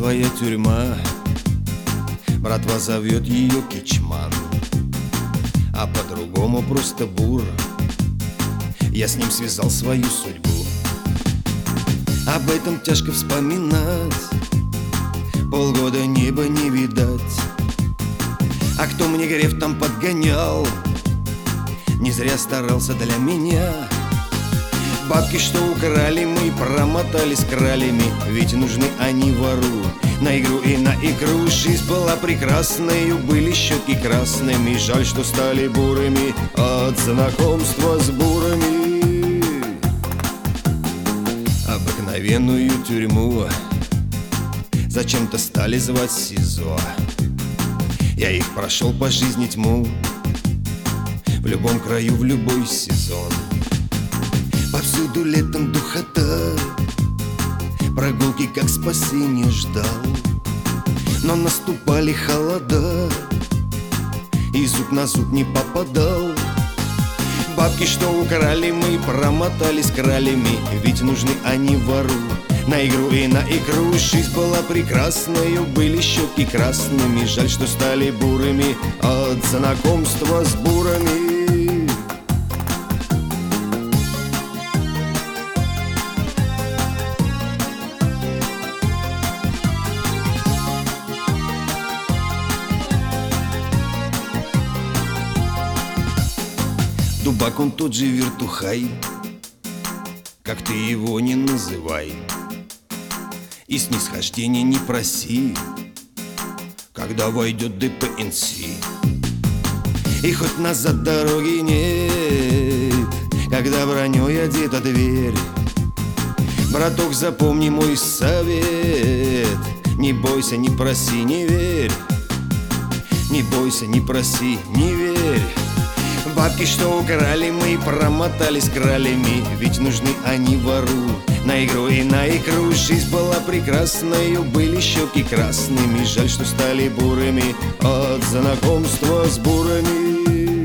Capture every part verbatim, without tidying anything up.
твоя тюрьма, братва зовет ее Кичман, а по-другому просто бур. Я с ним связал свою судьбу. Об этом тяжко вспоминать, полгода неба не видать. А кто мне греф там подгонял, не зря старался для меня. Бабки, что украли мы, промотали с кралями, ведь нужны они вору. На игру и на икру жизнь была прекрасной, были щеки красными, жаль, что стали бурыми от знакомства с бурами. Обыкновенную тюрьму зачем-то стали звать СИЗО. Я их прошел по жизни тьму, в любом краю, в любой сезон. Повсюду летом духота, прогулки как спасение ждал. Но наступали холода, и зуб на зуб не попадал. Бабки, что украли мы, промотали с кралями, ведь нужны они вору. На игру и на икру жизнь была прекрасною, были щеки красными, жаль, что стали бурыми от знакомства с бурами. Дубак он тот же вертухай, как ты его не называй, и снисхождения не проси, когда войдет ДПНС. И хоть назад дороги нет, когда броней одета дверь. Браток, запомни мой совет, не бойся, не проси, не верь. Не бойся, не проси, не верь. Бабки, что украли мы, промотали с кралями, ведь нужны они вору. На игру и на икру жизнь была прекрасною, были щеки красными, жаль, что стали бурыми от знакомства с бурами.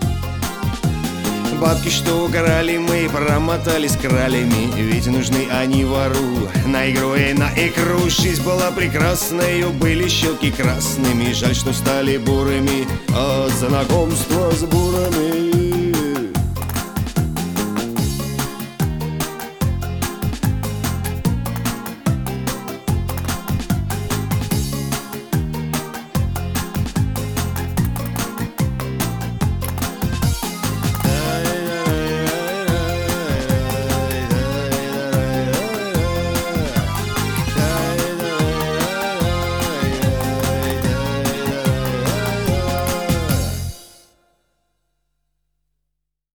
Бабки, что украли мы, промотали с кралями, ведь нужны они вору. На игру и на икру жизнь была прекрасною, были щеки красными, жаль, что стали бурыми от знакомства с бурами.